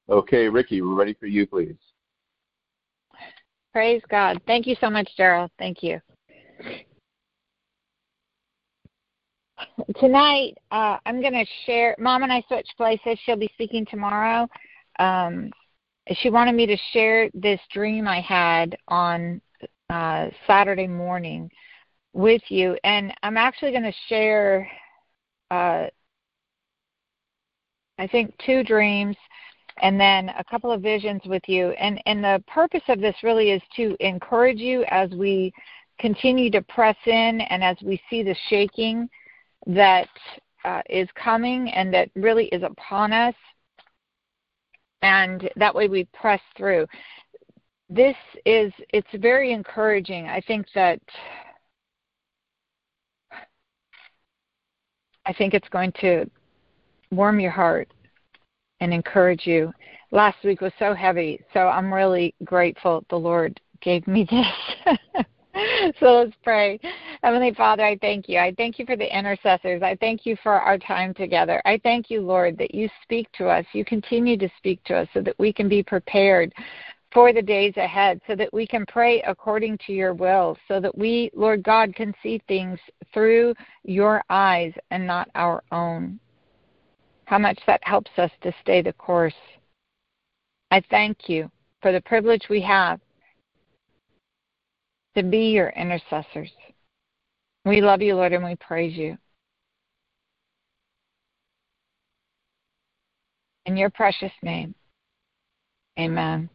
Okay, Ricky, we're ready for you, please. Praise God. Thank you so much, Daryl. Thank you. Tonight, I'm going to share. Mom and I switched places. She'll be speaking tomorrow. She wanted me to share this dream I had on Saturday morning with you. And I'm actually going to share, I think, 2 dreams and then a couple of visions with you. And the purpose of this really is to encourage you as we continue to press in and as we see the shaking that is coming and that really is upon us. And that way we press through. It's very encouraging. I think it's going to warm your heart and encourage you. Last week was so heavy, so I'm really grateful the Lord gave me this. So let's pray. Heavenly Father, I thank you. I thank you for the intercessors. I thank you for our time together. I thank you, Lord, that you speak to us. You continue to speak to us so that we can be prepared for the days ahead, so that we can pray according to your will, so that we, Lord God, can see things through your eyes and not our own. How much that helps us to stay the course. I thank you for the privilege we have to be your intercessors. We love you, Lord, and we praise you. In your precious name, amen.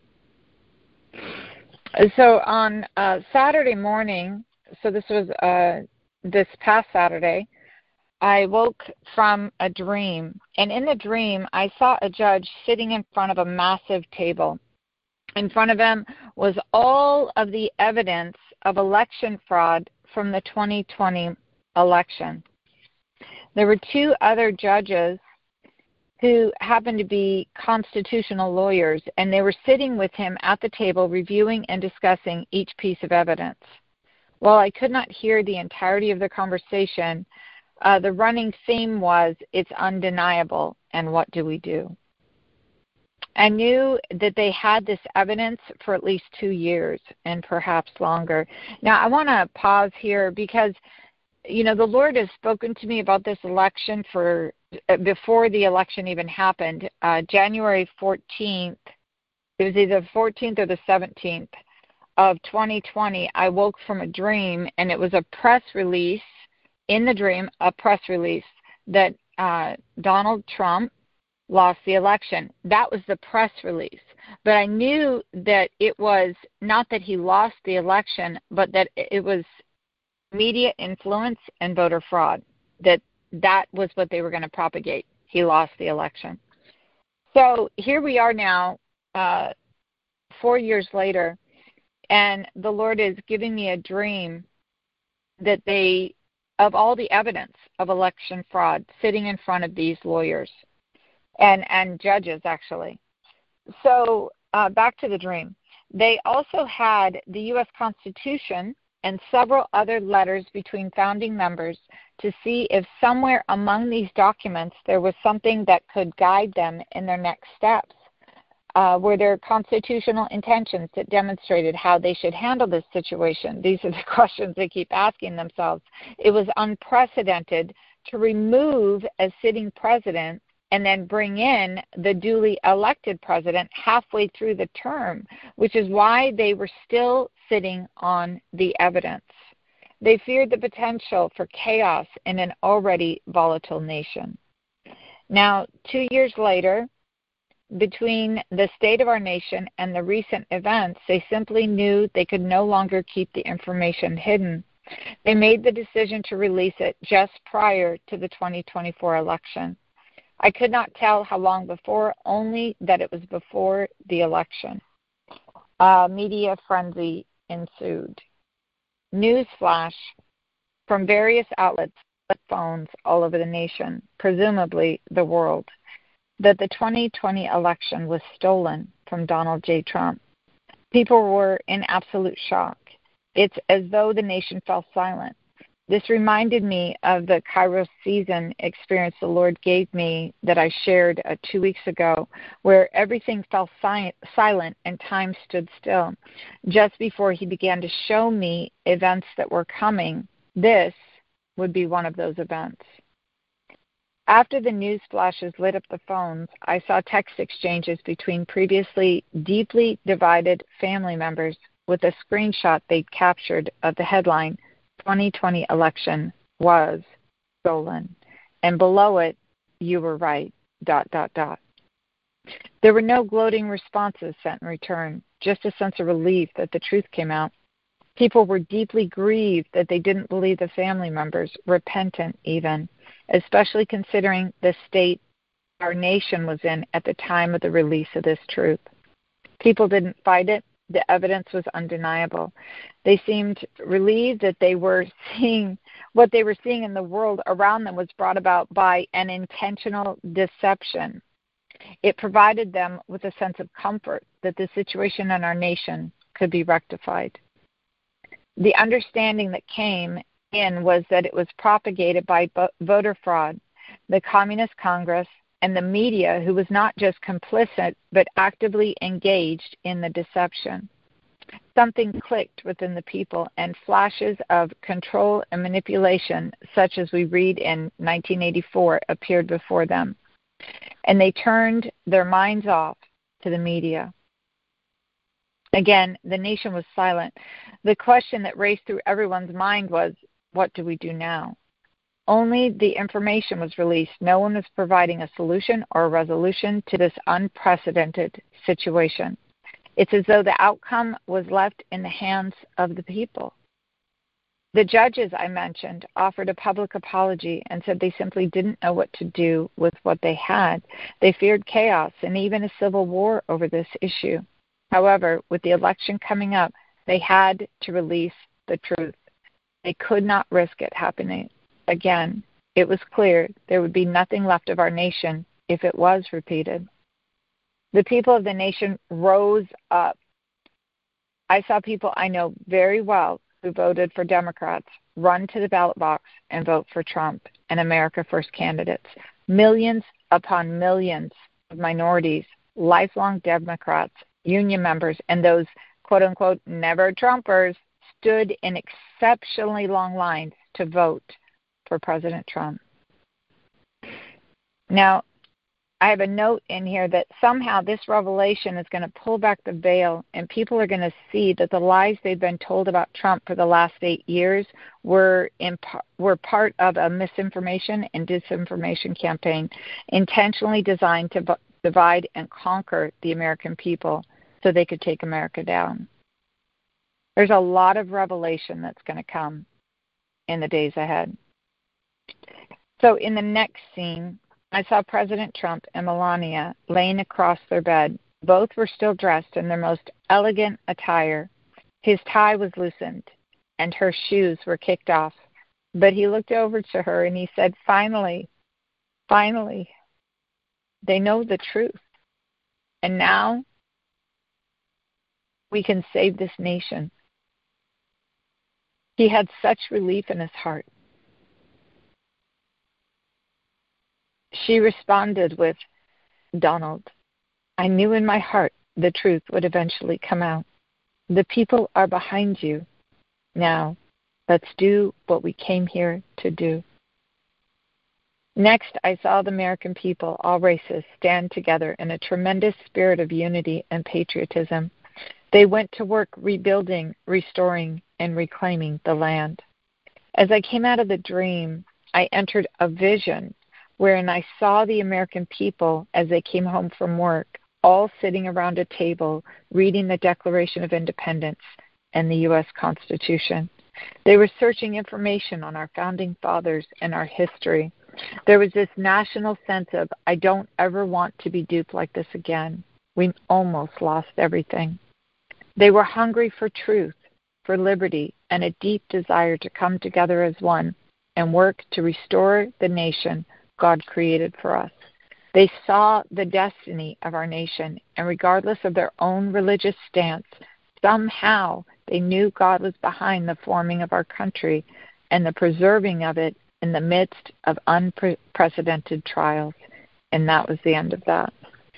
So on Saturday morning, so this was this past Saturday, I woke from a dream. And in the dream, I saw a judge sitting in front of a massive table. In front of him was all of the evidence of election fraud from the 2020 election. There were 2 other judges who happened to be constitutional lawyers, and they were sitting with him at the table reviewing and discussing each piece of evidence. While I could not hear the entirety of the conversation, the running theme was, it's undeniable, and what do we do? I knew that they had this evidence for at least 2 years and perhaps longer. Now, I want to pause here because, the Lord has spoken to me about this election before the election even happened. January 14th, it was either the 14th or the 17th of 2020, I woke from a dream, and it was a press release, in the dream, a press release that Donald Trump lost the election. That was the press release. But I knew that it was not that he lost the election, but that it was media influence and voter fraud, that was what they were going to propagate. He lost the election. So here we are now, 4 years later, and the Lord is giving me a dream that of all the evidence of election fraud sitting in front of these lawyers and judges, actually. So back to the dream. They also had the U.S. Constitution and several other letters between founding members to see if somewhere among these documents there was something that could guide them in their next steps. Were there constitutional intentions that demonstrated how they should handle this situation? These are the questions they keep asking themselves. It was unprecedented to remove a sitting president and then bring in the duly elected president halfway through the term, which is why they were still sitting on the evidence. They feared the potential for chaos in an already volatile nation. Now, 2 years later, between the state of our nation and the recent events, they simply knew they could no longer keep the information hidden. They made the decision to release it just prior to the 2024 election. I could not tell how long before, only that it was before the election. Media frenzy ensued. Newsflash from various outlets, phones all over the nation, presumably the world, that the 2020 election was stolen from Donald J. Trump. People were in absolute shock. It's as though the nation fell silent. This reminded me of the Kairos season experience the Lord gave me that I shared 2 weeks ago, where everything fell silent and time stood still. Just before he began to show me events that were coming, this would be one of those events. After the news flashes lit up the phones, I saw text exchanges between previously deeply divided family members with a screenshot they'd captured of the headline, 2020 election was stolen. And below it, you were right, ... There were no gloating responses sent in return, just a sense of relief that the truth came out. People were deeply grieved that they didn't believe the family members, repentant even, especially considering the state our nation was in at the time of the release of this truth. People didn't fight it. The evidence was undeniable. They seemed relieved that they were seeing what they were seeing in the world around them was brought about by an intentional deception. It provided them with a sense of comfort that the situation in our nation could be rectified. The understanding that came in was that it was propagated by voter fraud, the Communist Congress, and the media, who was not just complicit but actively engaged in the deception. Something clicked within the people, and flashes of control and manipulation, such as we read in 1984, appeared before them. And they turned their minds off to the media. Again, the nation was silent. The question that raced through everyone's mind was, what do we do now? Only the information was released. No one was providing a solution or a resolution to this unprecedented situation. It's as though the outcome was left in the hands of the people. The judges I mentioned offered a public apology and said they simply didn't know what to do with what they had. They feared chaos and even a civil war over this issue. However, with the election coming up, they had to release the truth. They could not risk it happening again. It was clear there would be nothing left of our nation if it was repeated. The people of the nation rose up. I saw people I know very well who voted for Democrats run to the ballot box and vote for Trump and America First candidates. Millions upon millions of minorities, lifelong Democrats, union members, and those quote-unquote never Trumpers stood in exceptionally long lines to vote for President Trump. Now, I have a note in here that somehow this revelation is going to pull back the veil, and people are going to see that the lies they've been told about Trump for the last 8 years were part of a misinformation and disinformation campaign intentionally designed to divide and conquer the American people so they could take America down. There's a lot of revelation that's going to come in the days ahead. So in the next scene, I saw President Trump and Melania laying across their bed. Both were still dressed in their most elegant attire. His tie was loosened, and her shoes were kicked off. But he looked over to her and he said, finally, they know the truth. And now we can save this nation. He had such relief in his heart. She responded with, Donald, I knew in my heart the truth would eventually come out. The people are behind you. Now, let's do what we came here to do. Next, I saw the American people, all races, stand together in a tremendous spirit of unity and patriotism. They went to work rebuilding, restoring, and reclaiming the land. As I came out of the dream, I entered a vision wherein I saw the American people as they came home from work, all sitting around a table reading the Declaration of Independence and the U.S. Constitution. They were searching information on our founding fathers and our history. There was this national sense of, I don't ever want to be duped like this again. We almost lost everything. They were hungry for truth, for liberty, and a deep desire to come together as one and work to restore the nation God created for us. They saw the destiny of our nation, and regardless of their own religious stance, somehow they knew God was behind the forming of our country, and the preserving of it in the midst of unprecedented trials. And that was the end of that.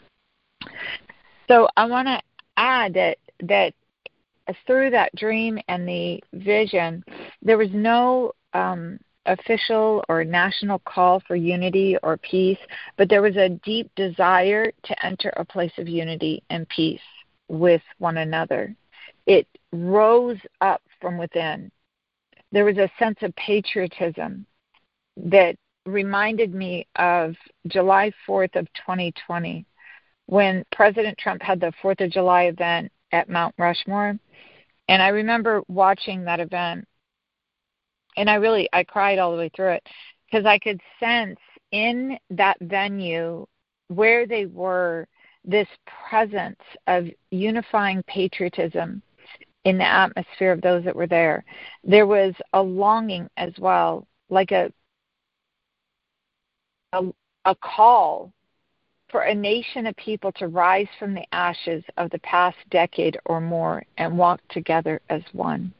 So I want to add that through that dream and the vision, there was no official or national call for unity or peace, but there was a deep desire to enter a place of unity and peace with one another. It rose up from within. There was a sense of patriotism that reminded me of July 4th of 2020, when President Trump had the 4th of July event at Mount Rushmore. And I remember watching that event, and I cried all the way through it, because I could sense in that venue where they were this presence of unifying patriotism in the atmosphere of those that were there. There was a longing as well, like a call for a nation of people to rise from the ashes of the past decade or more and walk together as one.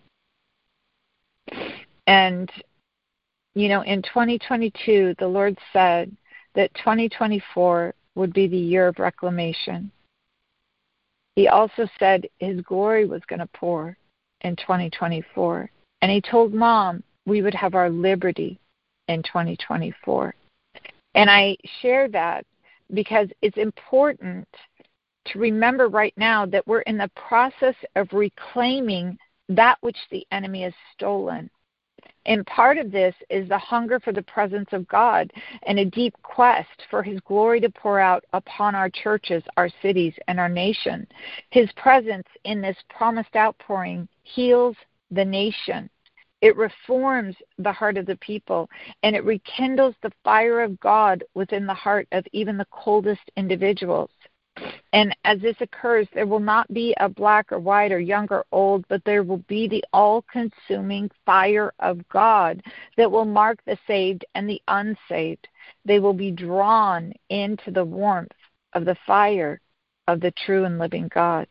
And, in 2022, the Lord said that 2024 would be the year of reclamation. He also said His glory was going to pour in 2024. And He told Mom we would have our liberty in 2024. And I share that because it's important to remember right now that we're in the process of reclaiming that which the enemy has stolen. And part of this is the hunger for the presence of God and a deep quest for His glory to pour out upon our churches, our cities, and our nation. His presence in this promised outpouring heals the nation. It reforms the heart of the people, and it rekindles the fire of God within the heart of even the coldest individuals. And as this occurs, there will not be a black or white or young or old, but there will be the all-consuming fire of God that will mark the saved and the unsaved. They will be drawn into the warmth of the fire of the true and living God.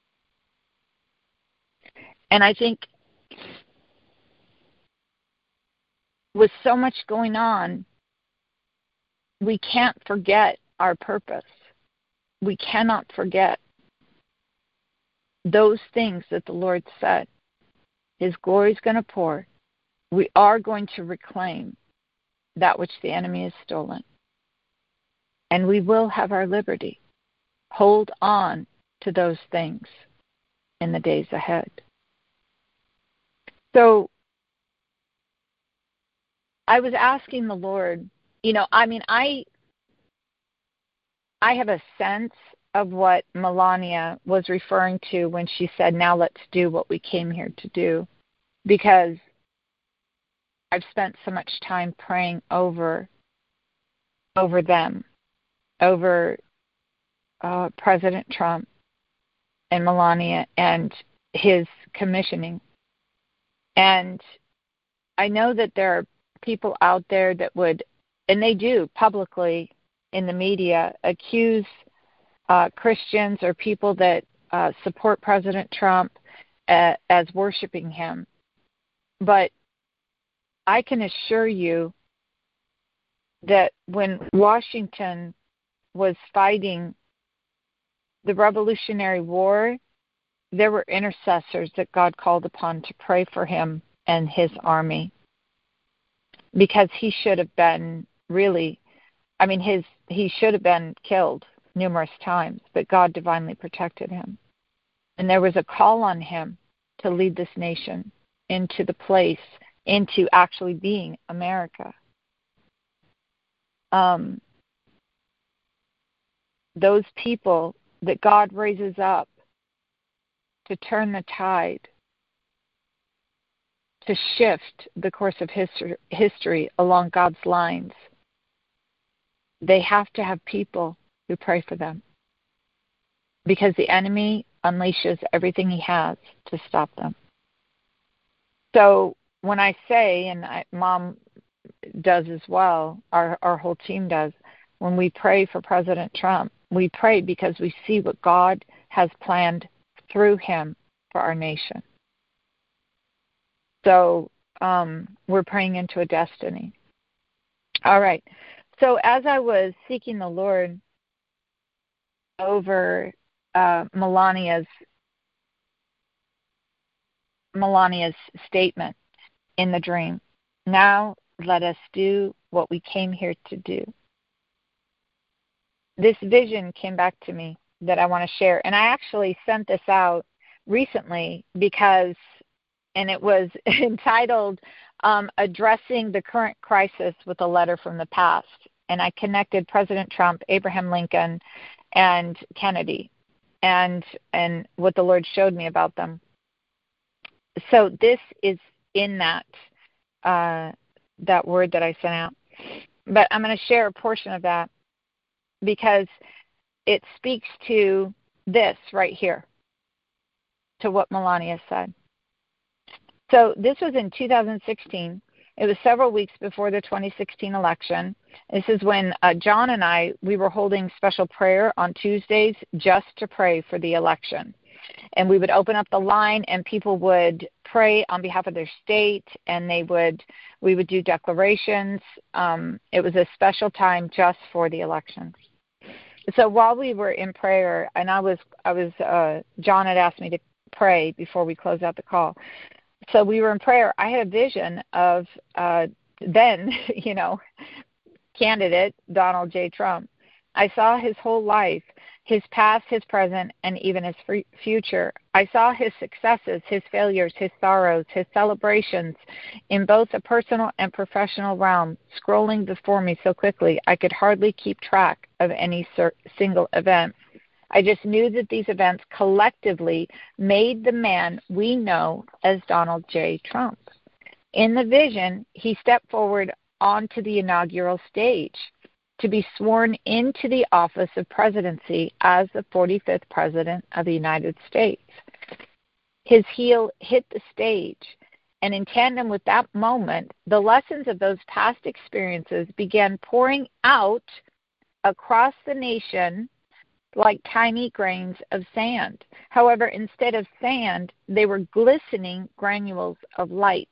And I think with so much going on, we can't forget our purpose. We cannot forget those things that the Lord said. His glory is going to pour. We are going to reclaim that which the enemy has stolen. And we will have our liberty. Hold on to those things in the days ahead. So I was asking the Lord, I have a sense of what Melania was referring to when she said, now let's do what we came here to do, because I've spent so much time praying over them, over President Trump and Melania and his commissioning. And I know that there are people out there that would, and they do publicly in the media, accuse Christians or people that support President Trump as worshiping him. But I can assure you that when Washington was fighting the Revolutionary War, there were intercessors that God called upon to pray for him and his army, because he should have been he should have been killed numerous times, but God divinely protected him. And there was a call on him to lead this nation into the place, into actually being America. Those people that God raises up to turn the tide, to shift the course of history along God's lines, they have to have people who pray for them, because the enemy unleashes everything he has to stop them. So when I say, and Mom does as well, our whole team does, when we pray for President Trump, we pray because we see what God has planned through him for our nation. So we're praying into a destiny. All right. So as I was seeking the Lord over Melania's statement in the dream, now let us do what we came here to do. This vision came back to me that I want to share. And I actually sent this out recently because, and it was entitled, Addressing the Current Crisis with a Letter from the Past. And I connected President Trump, Abraham Lincoln, and Kennedy, and what the Lord showed me about them. So this is in that word that I sent out. But I'm going to share a portion of that because it speaks to this right here, to what Melania said. So this was in 2016. It was several weeks before the 2016 election. This is when John and we were holding special prayer on Tuesdays just to pray for the election. And we would open up the line and people would pray on behalf of their state, and we would do declarations. It was a special time just for the election. So while we were in prayer, and John had asked me to pray before we closed out the call. So we were in prayer. I had a vision of then, candidate Donald J. Trump. I saw his whole life, his past, his present, and even his future. I saw his successes, his failures, his sorrows, his celebrations in both the personal and professional realm, scrolling before me so quickly I could hardly keep track of any single event. I just knew that these events collectively made the man we know as Donald J. Trump. In the vision, he stepped forward onto the inaugural stage to be sworn into the office of presidency as the 45th President of the United States. His heel hit the stage, and in tandem with that moment, the lessons of those past experiences began pouring out across the nation like tiny grains of sand. However, instead of sand, they were glistening granules of light.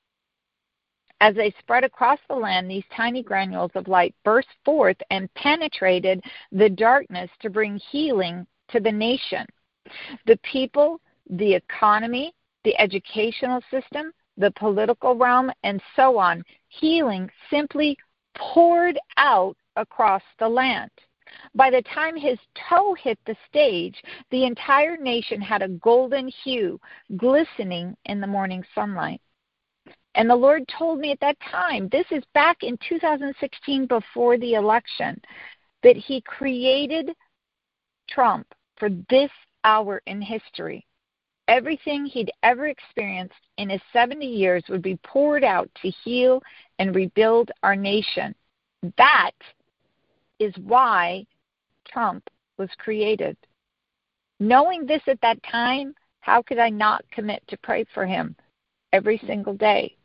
As they spread across the land, these tiny granules of light burst forth and penetrated the darkness to bring healing to the nation. The people, the economy, the educational system, the political realm, and so on. Healing simply poured out across the land. By the time his toe hit the stage, the entire nation had a golden hue, glistening in the morning sunlight. And the Lord told me at that time, this is back in 2016 before the election, that he created Trump for this hour in history. Everything he'd ever experienced in his 70 years would be poured out to heal and rebuild our nation. That is why Trump was created. Knowing this at that time, how could I not commit to pray for him every single day?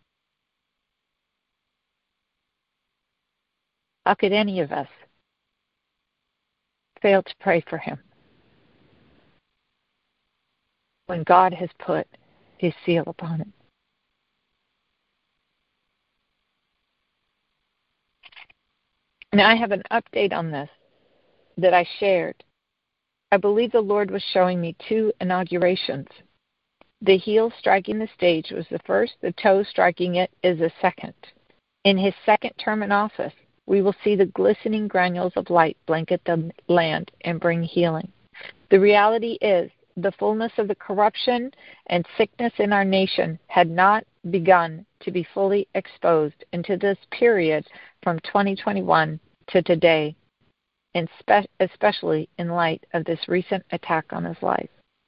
How could any of us fail to pray for him when God has put his seal upon it? Now, I have an update on this that I shared. I believe the Lord was showing me 2 inaugurations. The heel striking the stage was the first. The toe striking it is the second. In his second term in office, we will see the glistening granules of light blanket the land and bring healing. The reality is the fullness of the corruption and sickness in our nation had not begun to be fully exposed into this period from 2021 to today, and especially in light of this recent attack on his life.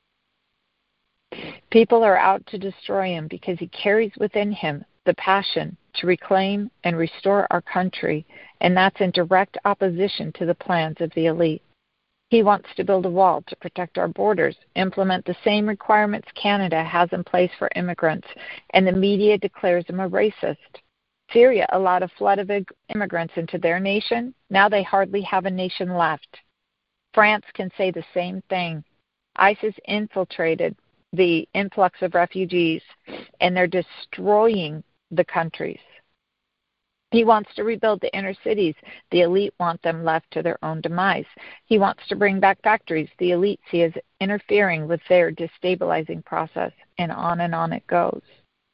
People are out to destroy him because he carries within him the passion to reclaim and restore our country, and that's in direct opposition to the plans of the elite. He wants to build a wall to protect our borders, implement the same requirements Canada has in place for immigrants, and the media declares him a racist. Syria allowed a flood of immigrants into their nation. Now they hardly have a nation left. France can say the same thing. ISIS infiltrated the influx of refugees, and they're destroying the countries. He wants to rebuild the inner cities. The elite want them left to their own demise. He wants to bring back factories. The elite see as interfering with their destabilizing process, and on it goes.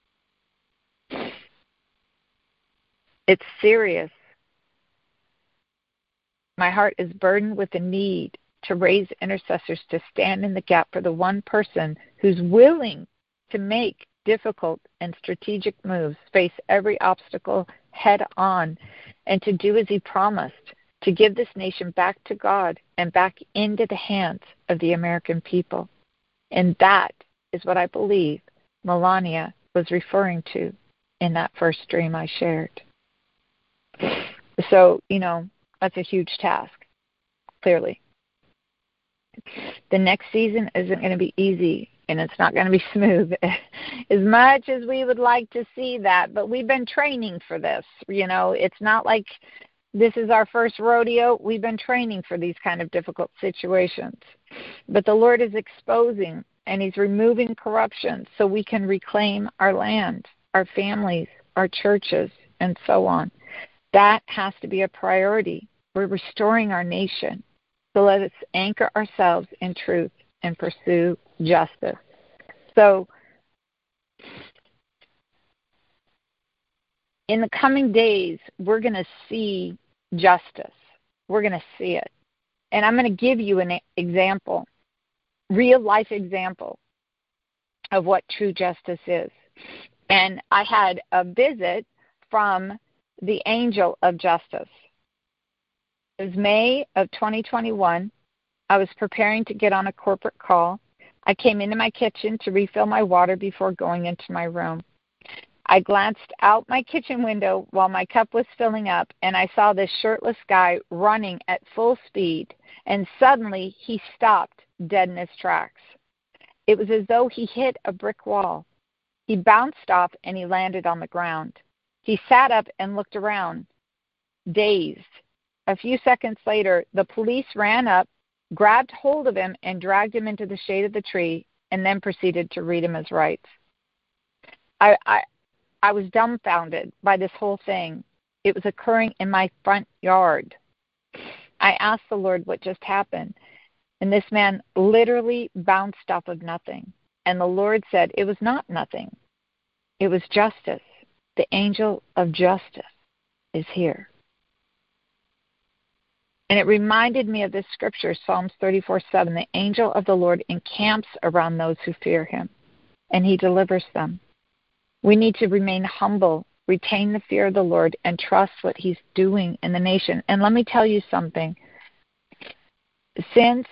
It's serious. My heart is burdened with the need to raise intercessors to stand in the gap for the one person who's willing to make difficult and strategic moves, face every obstacle head on, and to do as he promised, to give this nation back to God and back into the hands of the American people. And that is what I believe Melania was referring to in that first dream I shared. So, that's a huge task, clearly. The next season isn't going to be easy, and it's not going to be smooth as much as we would like to see that. But we've been training for this. It's not like this is our first rodeo. We've been training for these kind of difficult situations. But the Lord is exposing, and he's removing corruption so we can reclaim our land, our families, our churches, and so on. That has to be a priority. We're restoring our nation. So let us anchor ourselves in truth and pursue justice. So in the coming days, we're going to see justice. We're going to see it. And I'm going to give you an example, real-life example of what true justice is. And I had a visit from the angel of justice. It was May of 2021. I was preparing to get on a corporate call. I came into my kitchen to refill my water before going into my room. I glanced out my kitchen window while my cup was filling up, and I saw this shirtless guy running at full speed, and suddenly he stopped dead in his tracks. It was as though he hit a brick wall. He bounced off, and he landed on the ground. He sat up and looked around, dazed. A few seconds later, the police ran up, grabbed hold of him, and dragged him into the shade of the tree, and then proceeded to read him his rights. I was dumbfounded by this whole thing. It was occurring in my front yard. I asked the Lord what just happened, and this man literally bounced off of nothing. And the Lord said it was not nothing. It was justice. The angel of justice is here. And it reminded me of this scripture, Psalms 34:7. The angel of the Lord encamps around those who fear him, and he delivers them. We need to remain humble, retain the fear of the Lord, and trust what he's doing in the nation. And let me tell you something. Since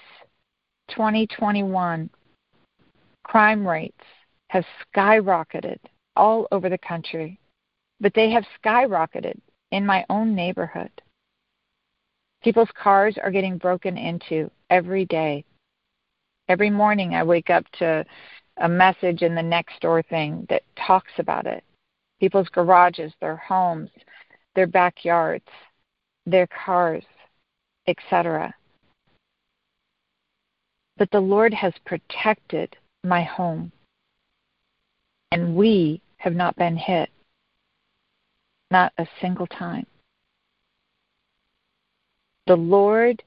2021, crime rates have skyrocketed all over the country, but they have skyrocketed in my own neighborhood. People's cars are getting broken into every day. Every morning I wake up to a message in the Nextdoor thing that talks about it. People's garages, their homes, their backyards, their cars, etc. But the Lord has protected my home, and we have not been hit. Not a single time. The Lord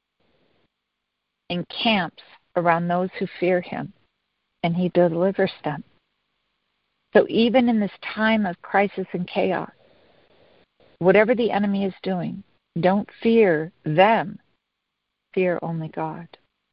encamps around those who fear him, and he delivers them. So even in this time of crisis and chaos, whatever the enemy is doing, don't fear them. Fear only God.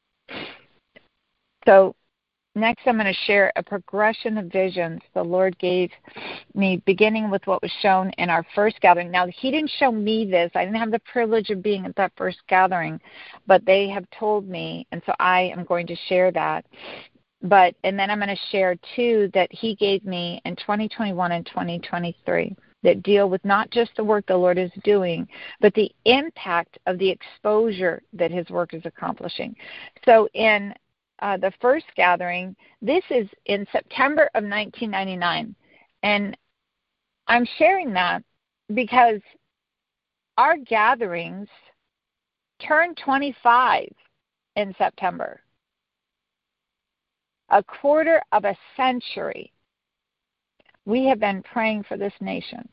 So next, I'm going to share a progression of visions the Lord gave me, beginning with what was shown in our first gathering. Now, he didn't show me this. I didn't have the privilege of being at that first gathering, but they have told me, and so I am going to share that. And then I'm going to share two that he gave me in 2021 and 2023 that deal with not just the work the Lord is doing, but the impact of the exposure that his work is accomplishing. So in the first gathering, this is in September of 1999. And I'm sharing that because our gatherings turned 25 in September. A quarter of a century. we have been praying for this nation.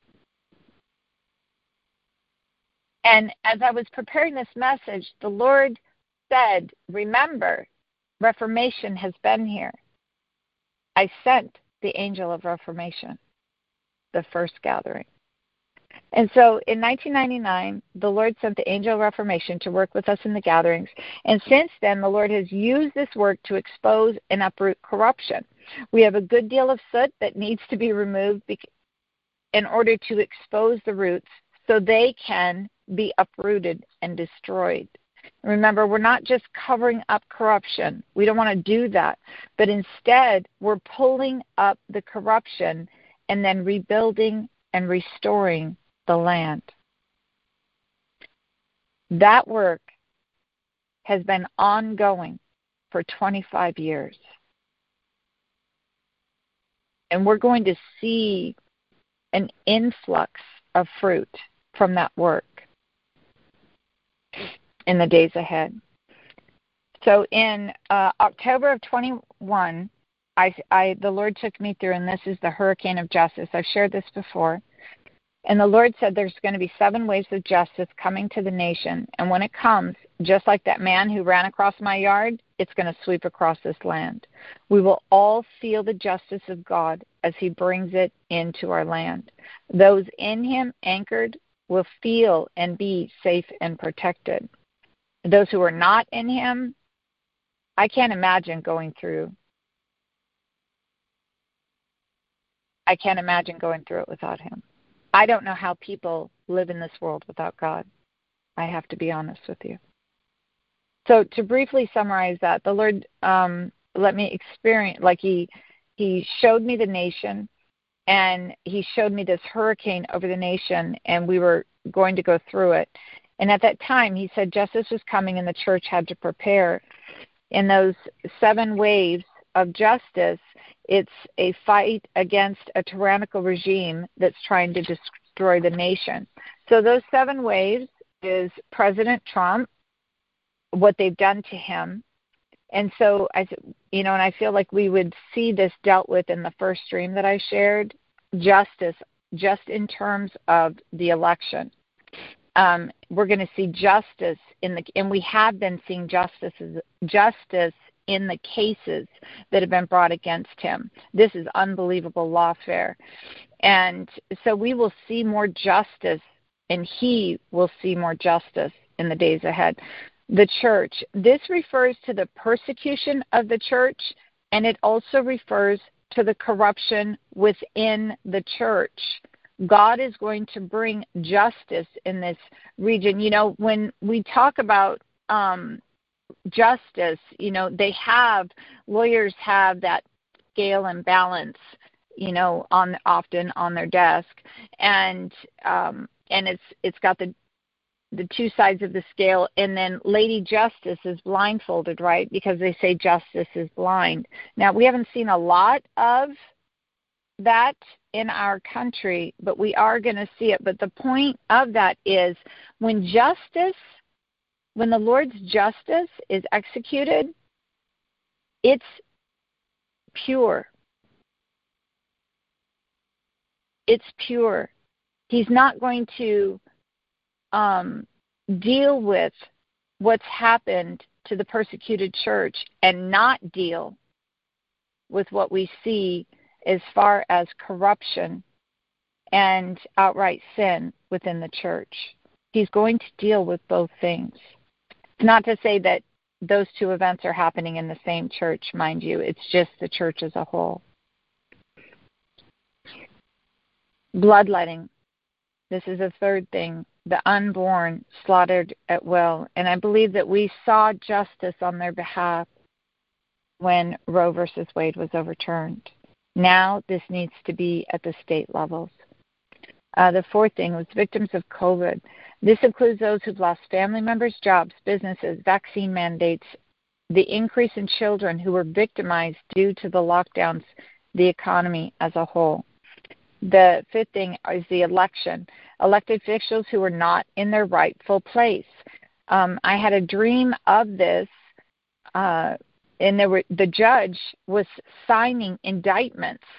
And as I was preparing this message, the Lord said, remember, Reformation has been here. I sent the angel of Reformation, the first gathering. And so in 1999, the Lord sent the angel of Reformation to work with us in the gatherings. And since then, the Lord has used this work to expose and uproot corruption. We have a good deal of soot that needs to be removed in order to expose the roots so they can be uprooted and destroyed. Remember, we're not just covering up corruption. We don't want to do that. But instead, we're pulling up the corruption and then rebuilding and restoring the land. That work has been ongoing for 25 years. And we're going to see an influx of fruit from that work in the days ahead. So in October of 21, the Lord took me through, and this is the hurricane of justice. I've shared this before. And the Lord said there's going to be 7 waves of justice coming to the nation. And when it comes, just like that man who ran across my yard, it's going to sweep across this land. We will all feel the justice of God as he brings it into our land. Those in him anchored will feel and be safe and protected. Those who are not in him, I can't imagine going through. I can't imagine going through it without him. I don't know how people live in this world without God. I have to be honest with you. So to briefly summarize that, the Lord let me experience, like he showed me the nation, and he showed me this hurricane over the nation, and we were going to go through it. And at that time, he said justice was coming and the church had to prepare. In those 7 waves of justice, it's a fight against a tyrannical regime that's trying to destroy the nation. So those 7 waves is President Trump, what they've done to him. And so, and I feel like we would see this dealt with in the first stream that I shared, justice, just in terms of the election. We're going to see justice and we have been seeing justice in the cases that have been brought against him. This is unbelievable lawfare. And so we will see more justice, and he will see more justice in the days ahead. The church, this refers to the persecution of the church, and it also refers to the corruption within the church. God is going to bring justice in this region. When we talk about justice, lawyers have that scale and balance, often on their desk, and it's got the 2 sides of the scale, and then Lady Justice is blindfolded, right? Because they say justice is blind. Now, we haven't seen a lot of that in our country, but we are going to see it. But the point of that is when the Lord's justice is executed, it's pure. It's pure. He's not going to deal with what's happened to the persecuted church and not deal with what we see as far as corruption and outright sin within the church. He's going to deal with both things. Not to say that those 2 events are happening in the same church, mind you. It's just the church as a whole. Bloodletting. This is a third thing. The unborn slaughtered at will. And I believe that we saw justice on their behalf when Roe versus Wade was overturned. Now this needs to be at the state levels. The 4th thing was victims of COVID. This includes those who've lost family members, jobs, businesses, vaccine mandates, the increase in children who were victimized due to the lockdowns, the economy as a whole. The 5th thing is the election. Elected officials who were not in their rightful place. I had a dream of this, and the judge was signing indictments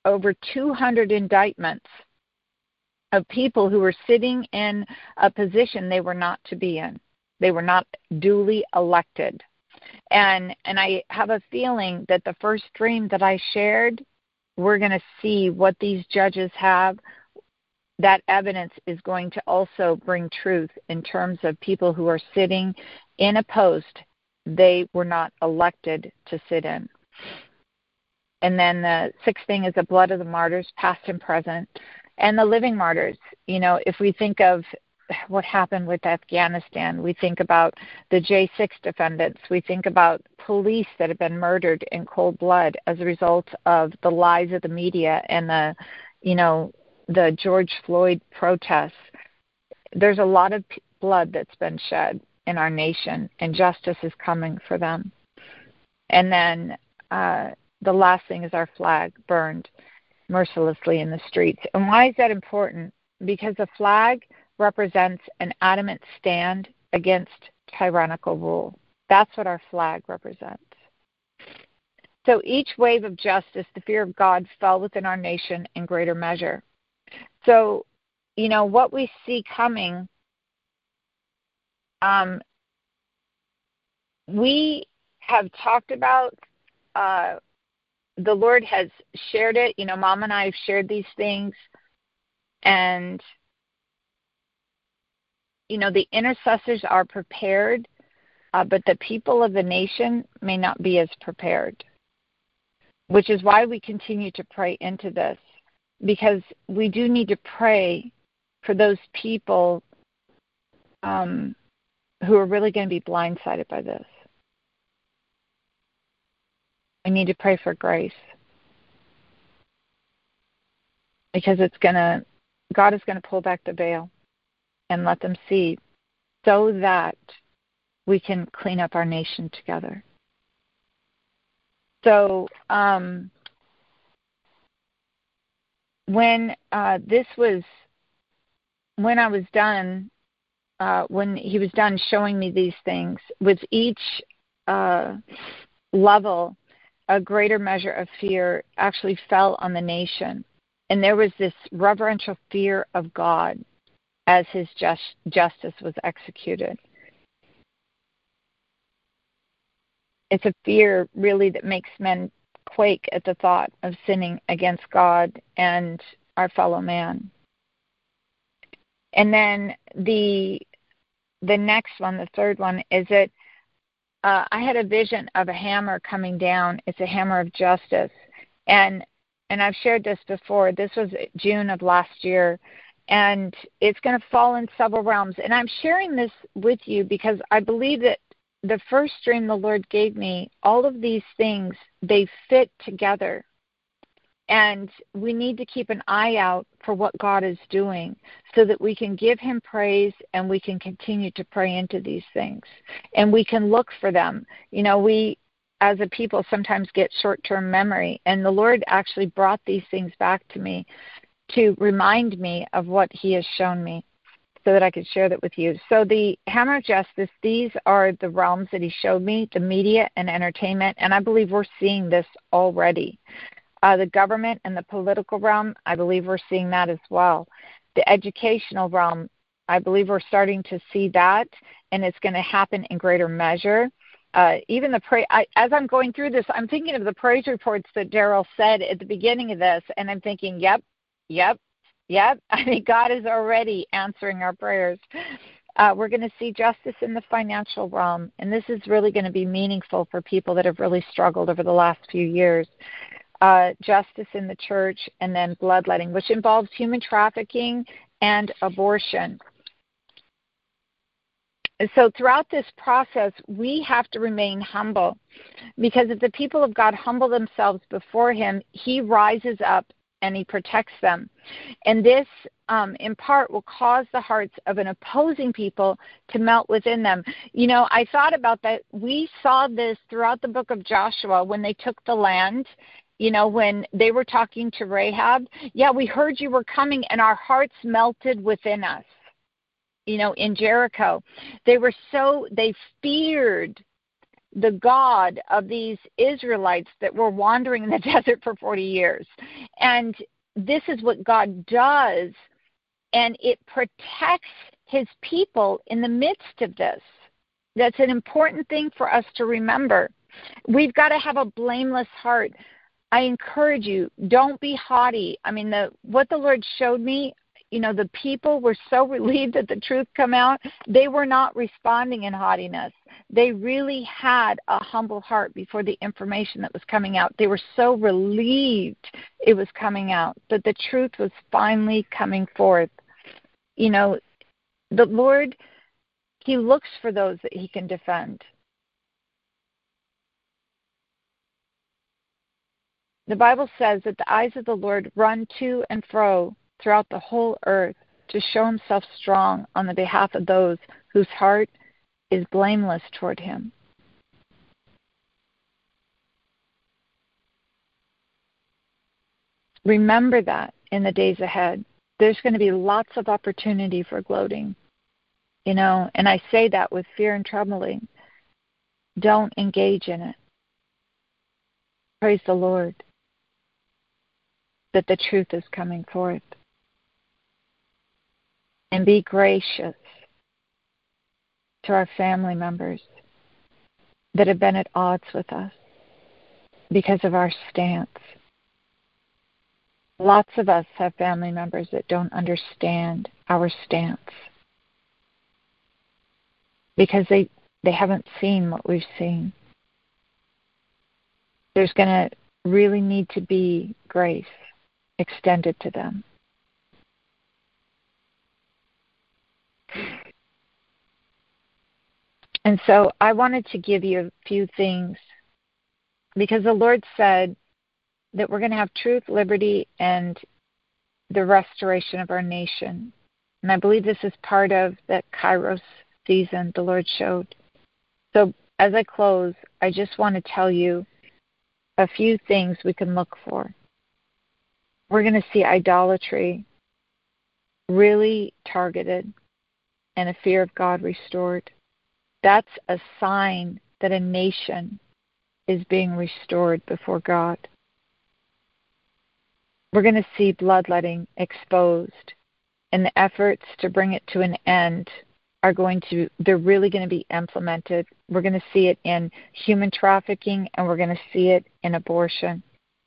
over 200 indictments of people who were sitting in a position they were not to be in. They were not duly elected. And I have a feeling that the first dream that I shared, we're going to see what these judges have. That evidence is going to also bring truth in terms of people who are sitting in a post they were not elected to sit in. And then the sixth thing is the blood of the martyrs, past and present, and the living martyrs. You know, if we think of what happened with Afghanistan, we think about the J6 defendants, we think about police that have been murdered in cold blood as a result of the lies of the media and the George Floyd protests. There's a lot of blood that's been shed in our nation, and justice is coming for them. And then the last thing is our flag burned mercilessly in the streets. And why is that important? Because the flag represents an adamant stand against tyrannical rule. That's what our flag represents. So each wave of justice, the fear of God, fell within our nation in greater measure. So, you know, what we see coming, we have talked about, the Lord has shared it. You know, Mom and I have shared these things. And, you know, the intercessors are prepared, but the people of the nation may not be as prepared, which is why we continue to pray into this, because we do need to pray for those people who are really going to be blindsided by this. We need to pray for grace, because God is going to pull back the veil and let them see, so that we can clean up our nation together. So when I was done, when he was done showing me these things, with each level, a greater measure of fear actually fell on the nation. And there was this reverential fear of God as his justice was executed. It's a fear, really, that makes men quake at the thought of sinning against God and our fellow man. And then the next one, the third one, is that I had a vision of a hammer coming down. It's a hammer of justice. And I've shared this before. This was June of last year. And it's going to fall in several realms. And I'm sharing this with you because I believe that the first dream the Lord gave me, all of these things, they fit together. And we need to keep an eye out for what God is doing so that we can give him praise and we can continue to pray into these things. And we can look for them. You know, we as a people sometimes get short-term memory, and the Lord actually brought these things back to me to remind me of what he has shown me so that I could share that with you. So the hammer of justice, these are the realms that he showed me, the media and entertainment, and I believe we're seeing this already. The government and the political realm, I believe we're seeing that as well. The educational realm, I believe we're starting to see that, and it's going to happen in greater measure. Even the as I'm going through this, I'm thinking of the praise reports that Daryl said at the beginning of this, and I'm thinking, yep. I mean, God is already answering our prayers. We're going to see justice in the financial realm, and this is really going to be meaningful for people that have really struggled over the last few years. Justice in the church, and then bloodletting, which involves human trafficking and abortion. So throughout this process, we have to remain humble, because if the people of God humble themselves before him, he rises up and he protects them. And this, in part, will cause the hearts of an opposing people to melt within them. You know, I thought about that. We saw this throughout the book of Joshua when they took the land. You know, when they were talking to Rahab, yeah, we heard you were coming, and our hearts melted within us. You know, in Jericho, they feared the God of these Israelites that were wandering in the desert for 40 years. And this is what God does, and it protects his people in the midst of this. That's an important thing for us to remember. We've got to have a blameless heart. I encourage you, don't be haughty. I mean, what the Lord showed me, the people were so relieved that the truth come out. They were not responding in haughtiness. They really had a humble heart before the information that was coming out. They were so relieved it was coming out, that the truth was finally coming forth. The Lord, he looks for those that he can defend. The Bible says that the eyes of the Lord run to and fro throughout the whole earth to show himself strong on the behalf of those whose heart is blameless toward him. Remember that in the days ahead. There's going to be lots of opportunity for gloating, and I say that with fear and trembling. Don't engage in it. Praise the Lord that the truth is coming forth. And be gracious to our family members that have been at odds with us because of our stance. Lots of us have family members that don't understand our stance because they haven't seen what we've seen. There's going to really need to be grace extended to them. And so I wanted to give you a few things because the Lord said that we're going to have truth, liberty, and the restoration of our nation. And I believe this is part of that Kairos season the Lord showed. So as I close, I just want to tell you a few things we can look for. We're going to see idolatry really targeted and a fear of God restored. That's a sign that a nation is being restored before God. We're going to see bloodletting exposed, and the efforts to bring it to an end they're really going to be implemented. We're going to see it in human trafficking, and we're going to see it in abortion.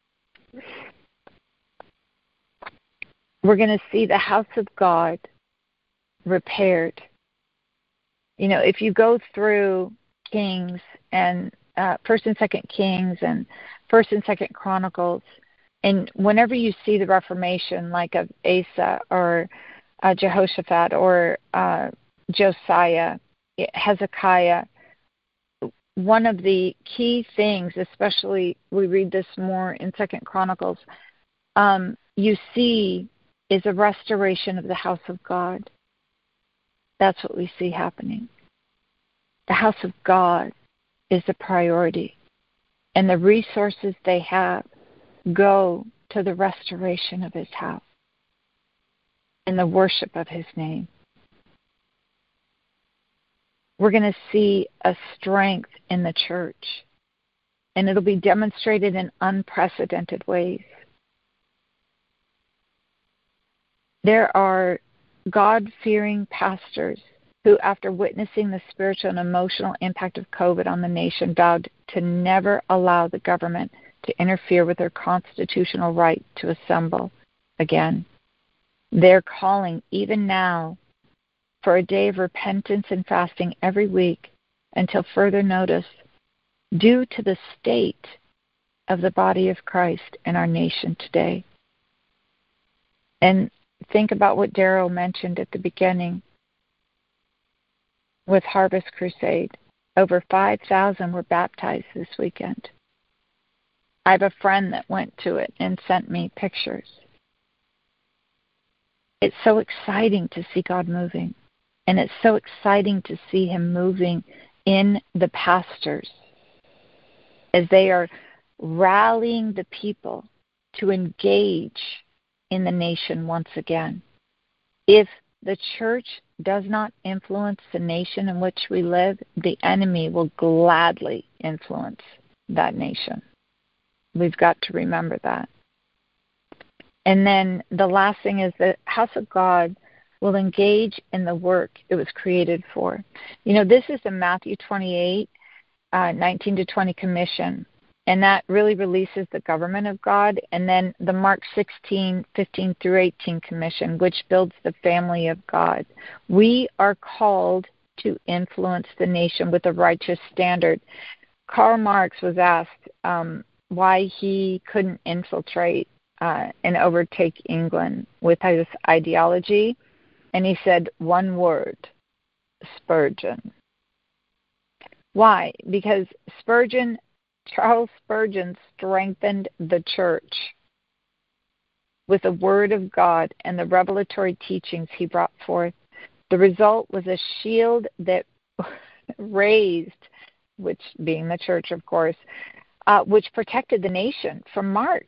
We're going to see the house of God repaired. If you go through Kings and First and Second Kings and First and Second Chronicles, and whenever you see the Reformation, like of Asa or Jehoshaphat or Josiah, Hezekiah, one of the key things, especially we read this more in Second Chronicles, you see is a restoration of the house of God. That's what we see happening. The house of God is the priority, and the resources they have go to the restoration of his house and the worship of his name. We're going to see a strength in the church, and it'll be demonstrated in unprecedented ways. There are God-fearing pastors who, after witnessing the spiritual and emotional impact of COVID on the nation, vowed to never allow the government to interfere with their constitutional right to assemble again. They're calling, even now, for a day of repentance and fasting every week until further notice, due to the state of the body of Christ in our nation today. And think about what Darrell mentioned at the beginning with Harvest Crusade. Over 5,000 were baptized this weekend. I have a friend that went to it and sent me pictures. It's so exciting to see God moving. And it's so exciting to see him moving in the pastors as they are rallying the people to engage in the nation once again. If the church does not influence the nation in which we live, the enemy will gladly influence that nation. We've got to remember that. And then the last thing is the house of God will engage in the work it was created for. This is the Matthew 28, 19 to 20 commission. And that really releases the government of God. And then the Mark 16, 15 through 18 commission, which builds the family of God. We are called to influence the nation with a righteous standard. Karl Marx was asked why he couldn't infiltrate and overtake England with his ideology. And he said one word, Spurgeon. Why? Because Charles Spurgeon strengthened the church with the word of God and the revelatory teachings he brought forth. The result was a shield that raised, which being the church, of course, which protected the nation from Marx.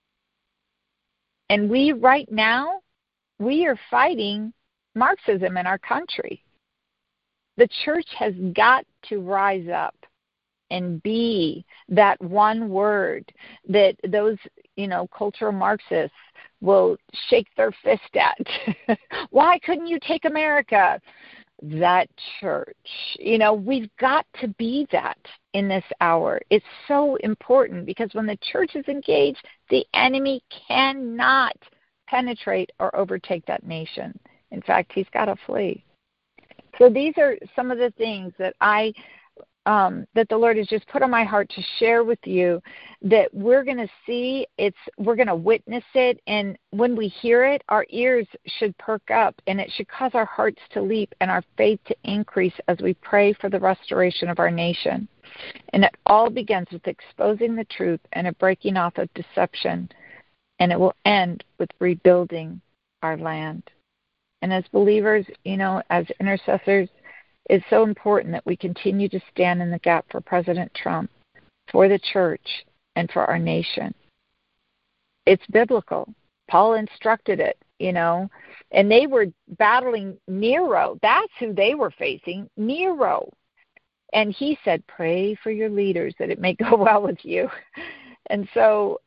And we right now, we are fighting Marxism in our country. The church has got to rise up and be that one word that those, cultural Marxists will shake their fist at. Why couldn't you take America? That church. We've got to be that in this hour. It's so important because when the church is engaged, the enemy cannot penetrate or overtake that nation. In fact, he's got to flee. So these are some of the things that that the Lord has just put on my heart to share with you, that we're going to see, we're going to witness it, and when we hear it, our ears should perk up, and it should cause our hearts to leap and our faith to increase as we pray for the restoration of our nation. And it all begins with exposing the truth and a breaking off of deception, and it will end with rebuilding our land. And as believers, as intercessors, it's so important that we continue to stand in the gap for President Trump, for the church, and for our nation. It's biblical. Paul instructed it, and they were battling Nero. That's who they were facing, Nero. And he said, pray for your leaders that it may go well with you. And so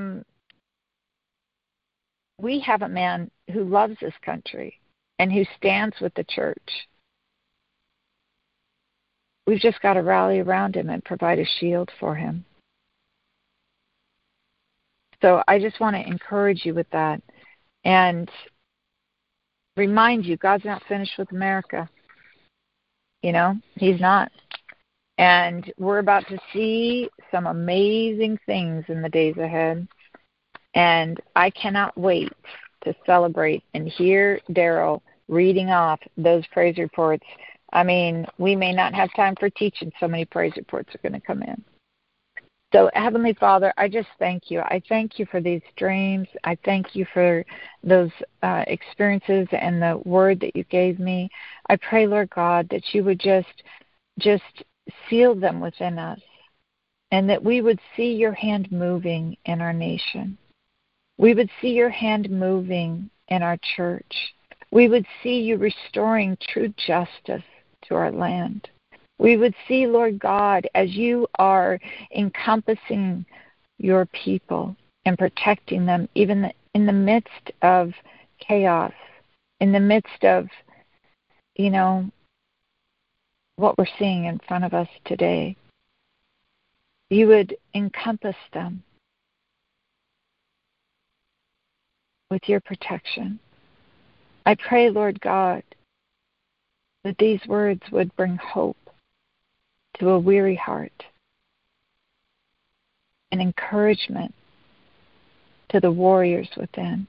we have a man who loves this country and who stands with the church. We've just got to rally around him and provide a shield for him. So I just want to encourage you with that and remind you, God's not finished with America. He's not. And we're about to see some amazing things in the days ahead. And I cannot wait to celebrate and hear Daryl reading off those praise reports. I mean, we may not have time for teaching. So many praise reports are going to come in. So, Heavenly Father, I just thank you. I thank you for these dreams. I thank you for those experiences and the word that you gave me. I pray, Lord God, that you would just seal them within us and that we would see your hand moving in our nation. We would see your hand moving in our church. We would see you restoring true justice to our land. We would see, Lord God, as you are encompassing your people and protecting them, even in the midst of chaos, in the midst of, what we're seeing in front of us today. You would encompass them with your protection. I pray, Lord God, that these words would bring hope to a weary heart and encouragement to the warriors within.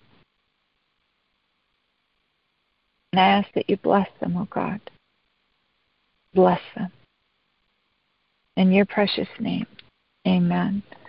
And I ask that you bless them, oh God. Bless them. In your precious name, amen.